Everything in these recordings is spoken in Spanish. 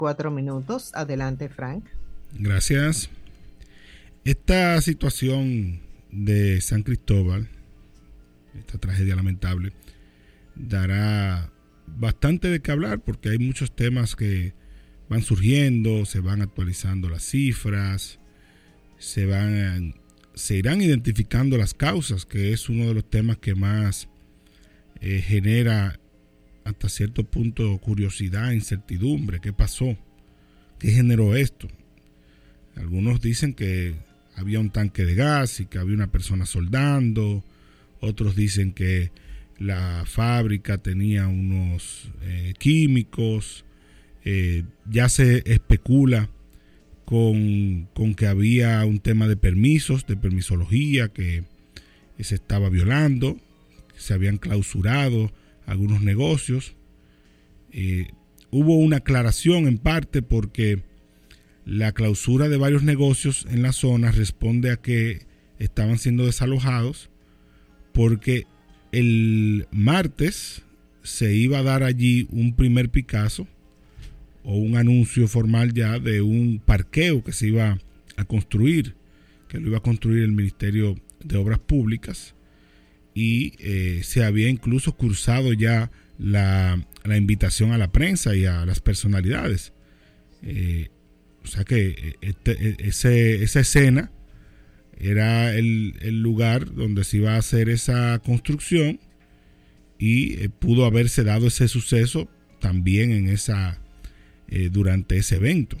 4 minutos. Adelante, Frank. Gracias. Esta situación de San Cristóbal, esta tragedia lamentable, dará bastante de qué hablar porque hay muchos temas que van surgiendo, se van actualizando las cifras, se irán identificando las causas, que es uno de los temas que más genera hasta cierto punto curiosidad, incertidumbre. ¿Qué pasó? ¿Qué generó esto? Algunos dicen que había un tanque de gas y que había una persona soldando. Otros dicen que la fábrica tenía unos químicos. Ya se especula con que había un tema de permisos, de permisología que se estaba violando, que se habían clausurado algunos negocios. Hubo una aclaración en parte porque la clausura de varios negocios en la zona responde a que estaban siendo desalojados porque el martes se iba a dar allí un primer Picasso o un anuncio formal ya de un parqueo que se iba a construir, que lo iba a construir el Ministerio de Obras Públicas, y se había incluso cursado ya la invitación a la prensa y a las personalidades. O sea que esa escena era el lugar donde se iba a hacer esa construcción, y pudo haberse dado ese suceso también en durante ese evento.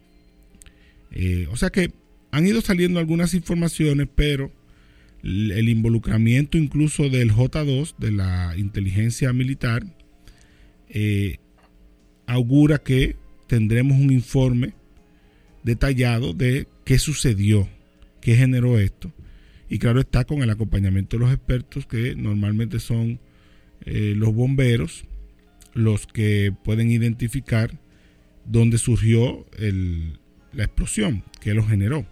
O sea que han ido saliendo algunas informaciones, pero el involucramiento incluso del J2, de la inteligencia militar, augura que tendremos un informe detallado de qué sucedió, qué generó esto, y claro está, con el acompañamiento de los expertos, que normalmente son los bomberos los que pueden identificar dónde surgió la explosión, qué lo generó.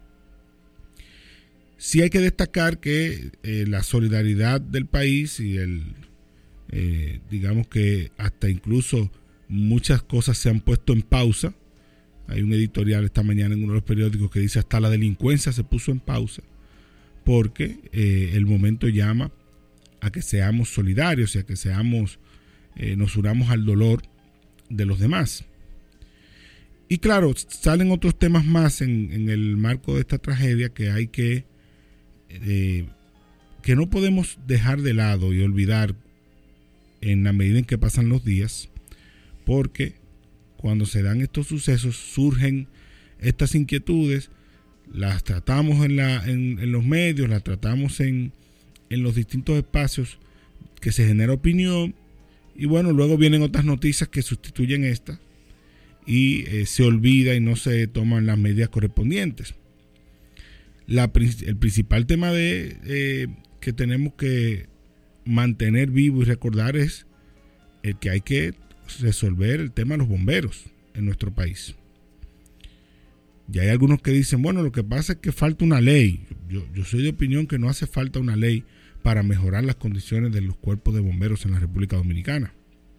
Sí hay que destacar que la solidaridad del país y digamos que hasta incluso muchas cosas se han puesto en pausa. Hay un editorial esta mañana en uno de los periódicos que dice hasta la delincuencia se puso en pausa porque el momento llama a que seamos solidarios y a que nos unamos al dolor de los demás. Y claro, salen otros temas más en el marco de esta tragedia que hay que no podemos dejar de lado y olvidar en la medida en que pasan los días, porque cuando se dan estos sucesos surgen estas inquietudes, las tratamos en los medios, las tratamos en los distintos espacios que se genera opinión, y bueno, luego vienen otras noticias que sustituyen estas y se olvida y no se toman las medidas correspondientes. El principal tema que tenemos que mantener vivo y recordar es el que hay que resolver el tema de los bomberos en nuestro país. Ya hay algunos que dicen, bueno, lo que pasa es que falta una ley. Yo soy de opinión que no hace falta una ley para mejorar las condiciones de los cuerpos de bomberos en la República Dominicana,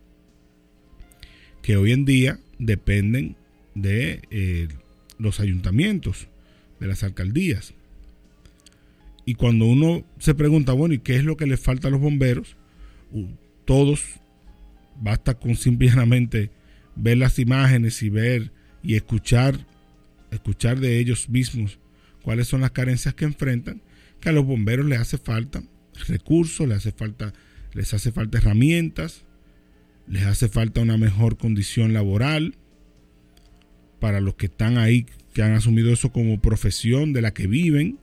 que hoy en día dependen de los ayuntamientos, de las alcaldías. Y cuando uno se pregunta, bueno, ¿y qué es lo que les falta a los bomberos? Todos, basta con simplemente ver las imágenes y ver y escuchar de ellos mismos cuáles son las carencias que enfrentan, que a los bomberos les hace falta recursos, les hace falta herramientas, les hace falta una mejor condición laboral para los que están ahí, que han asumido eso como profesión de la que viven,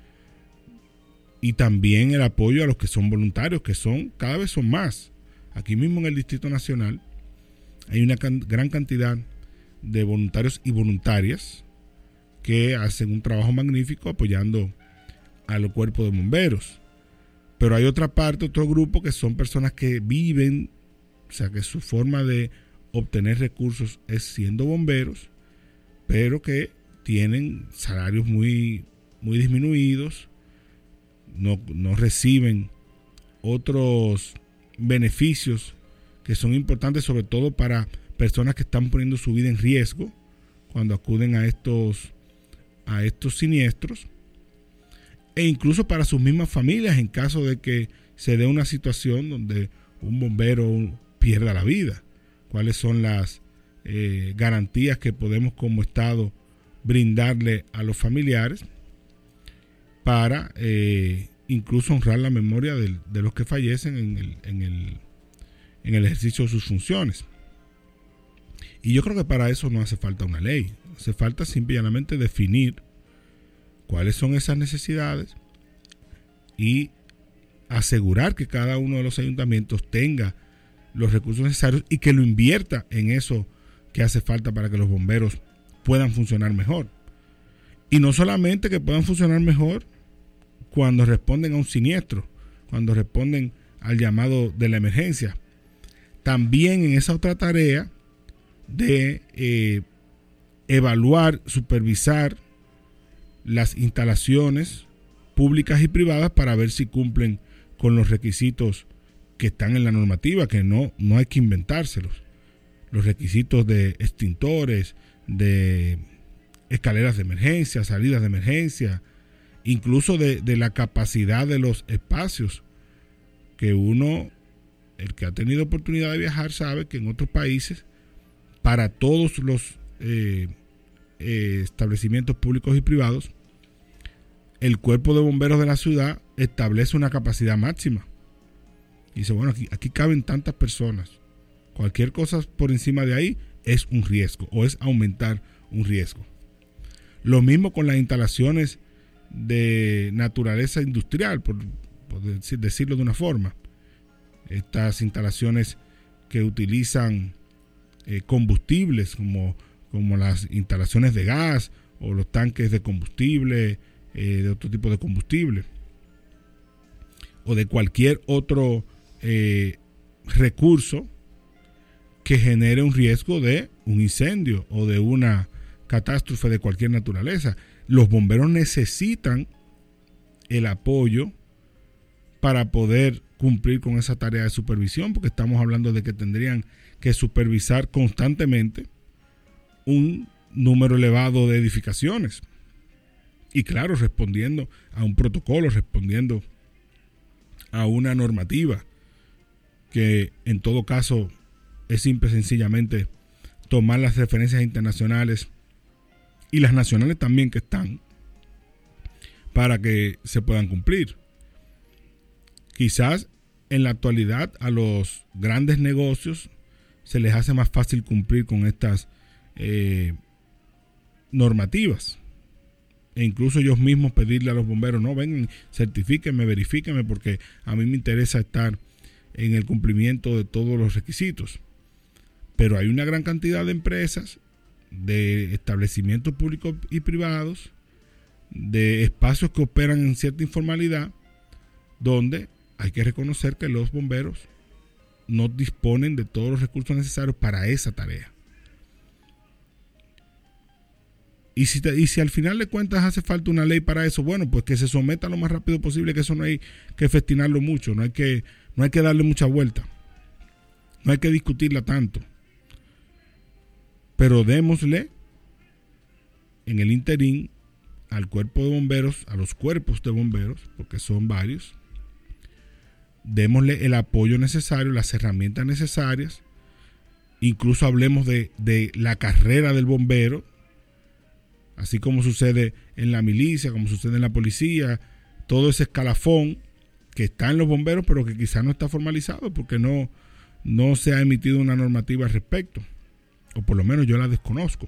y también el apoyo a los que son voluntarios, que cada vez son más. Aquí mismo en el Distrito Nacional hay una gran cantidad de voluntarios y voluntarias que hacen un trabajo magnífico apoyando al cuerpo de bomberos. Pero hay otra parte, otro grupo, que son personas que viven, o sea, que su forma de obtener recursos es siendo bomberos, pero que tienen salarios muy, muy disminuidos, no reciben otros beneficios que son importantes, sobre todo para personas que están poniendo su vida en riesgo cuando acuden a estos siniestros, e incluso para sus mismas familias en caso de que se dé una situación donde un bombero pierda la vida. ¿Cuáles son las garantías que podemos como Estado brindarle a los familiares para incluso honrar la memoria de los que fallecen en el ejercicio de sus funciones? Y yo creo que para eso no hace falta una ley, hace falta simplemente definir cuáles son esas necesidades y asegurar que cada uno de los ayuntamientos tenga los recursos necesarios y que lo invierta en eso que hace falta para que los bomberos puedan funcionar mejor. Y no solamente que puedan funcionar mejor cuando responden a un siniestro, cuando responden al llamado de la emergencia, también en esa otra tarea de evaluar, supervisar las instalaciones públicas y privadas para ver si cumplen con los requisitos que están en la normativa, que no hay que inventárselos. Los requisitos de extintores, de escaleras de emergencia, salidas de emergencia, incluso de la capacidad de los espacios, que el que ha tenido oportunidad de viajar sabe que en otros países, para todos los establecimientos públicos y privados, el cuerpo de bomberos de la ciudad establece una capacidad máxima. Y dice, bueno, aquí caben tantas personas. Cualquier cosa por encima de ahí es un riesgo o es aumentar un riesgo. Lo mismo con las instalaciones de naturaleza industrial, por decirlo de una forma. Estas instalaciones que utilizan combustibles como las instalaciones de gas o los tanques de combustible, de otro tipo de combustible, o de cualquier otro recurso que genere un riesgo de un incendio o de una catástrofe de cualquier naturaleza. Los bomberos necesitan el apoyo para poder cumplir con esa tarea de supervisión, porque estamos hablando de que tendrían que supervisar constantemente un número elevado de edificaciones. Y claro, respondiendo a un protocolo, respondiendo a una normativa que en todo caso es simple y sencillamente tomar las referencias internacionales y las nacionales también que están para que se puedan cumplir. Quizás en la actualidad a los grandes negocios se les hace más fácil cumplir con estas normativas, e incluso ellos mismos pedirle a los bomberos, no, vengan, certifíquenme, verifíquenme, porque a mí me interesa estar en el cumplimiento de todos los requisitos. Pero hay una gran cantidad de empresas, de establecimientos públicos y privados, de espacios que operan en cierta informalidad, donde hay que reconocer que los bomberos no disponen de todos los recursos necesarios para esa tarea. Y si al final de cuentas hace falta una ley para eso, bueno, pues que se someta lo más rápido posible, que eso no hay que festinarlo mucho, no hay que darle mucha vuelta, no hay que discutirla tanto. Pero démosle en el interín al cuerpo de bomberos, a los cuerpos de bomberos, porque son varios, démosle el apoyo necesario, las herramientas necesarias, incluso hablemos de la carrera del bombero, así como sucede en la milicia, como sucede en la policía, todo ese escalafón que está en los bomberos, pero que quizás no está formalizado porque no se ha emitido una normativa al respecto, o por lo menos yo la desconozco.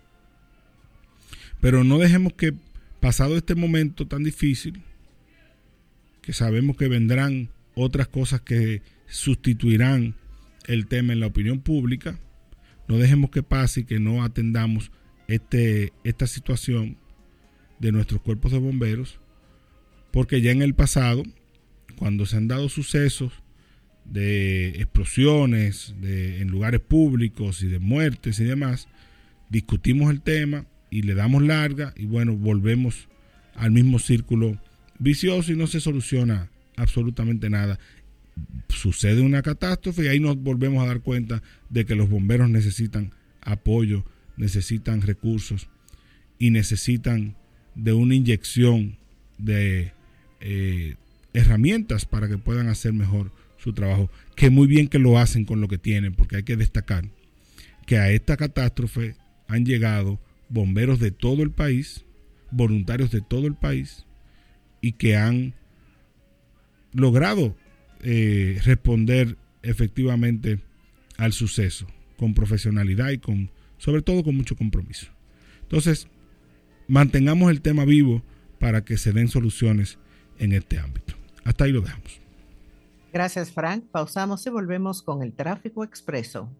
Pero no dejemos que, pasado este momento tan difícil, que sabemos que vendrán otras cosas que sustituirán el tema en la opinión pública, no dejemos que pase y que no atendamos esta situación de nuestros cuerpos de bomberos, porque ya en el pasado, cuando se han dado sucesos de explosiones en lugares públicos y de muertes y demás, discutimos el tema y le damos larga y bueno, volvemos al mismo círculo vicioso y no se soluciona absolutamente nada. sucede una catástrofe y ahí nos volvemos a dar cuenta de que los bomberos necesitan apoyo, necesitan recursos y necesitan de una inyección de herramientas para que puedan hacer mejor su trabajo, que muy bien que lo hacen con lo que tienen, porque hay que destacar que a esta catástrofe han llegado bomberos de todo el país, voluntarios de todo el país, y que han logrado responder efectivamente al suceso con profesionalidad y sobre todo con mucho compromiso. Entonces, mantengamos el tema vivo para que se den soluciones en este ámbito. Hasta ahí lo dejamos. Gracias, Frank. Pausamos y volvemos con el tráfico expreso.